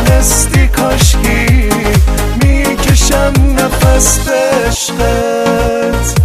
میدونستی کاشکی میکشم نفس به عشقت.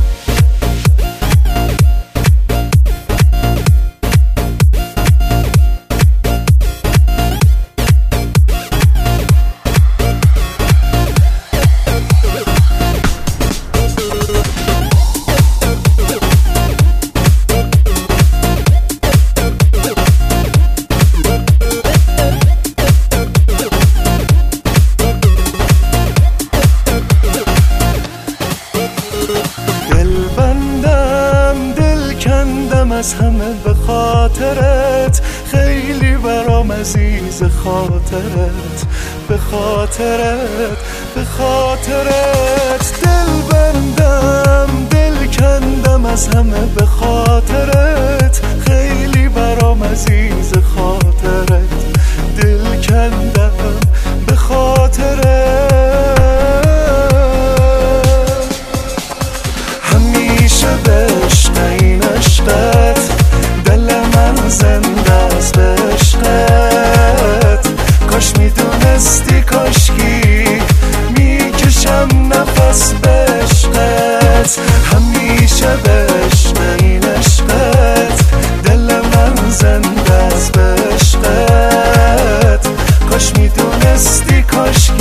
از همه به خاطرت، خیلی برام عزیز خاطرت، به خاطرت، به خاطرت. دل بندم دل کندم از همه به خاطرت، خیلی برام عزیز خاطرت، دل کندم به خاطرت. همیشه به عشق این عشقت، دل من زنده است به عشقت. کاش میدونستی کاشکی میکشم نفس به عشقت. همیشه به عشق این عشقت، دل من زنده است به عشقت. کاش میدونستی کاشکی